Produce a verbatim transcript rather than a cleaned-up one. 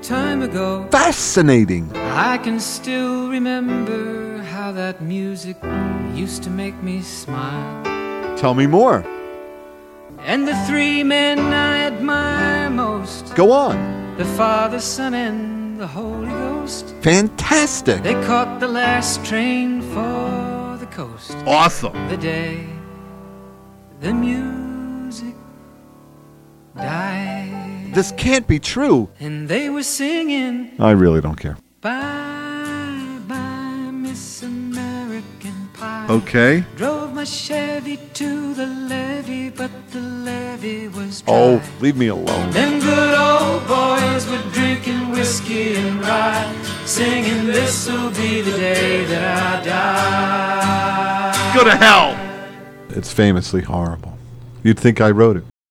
time ago. Fascinating. I can still remember how that music used to make me smile. Tell me more. And the three men I admire most, Go on. the Father, Son, and the Holy Ghost. Fantastic. They caught the last train for the coast. Awesome. The day the music died. This can't be true. And they were singing, I really don't care. bye, bye, Miss American Pie. Okay. Drove my Chevy to the levee, but the levee was dry. Oh, leave me alone. Them good old boys were drinking whiskey and rye, singing, this'll be the day that I die. Go to hell. It's famously horrible. You'd think I wrote it.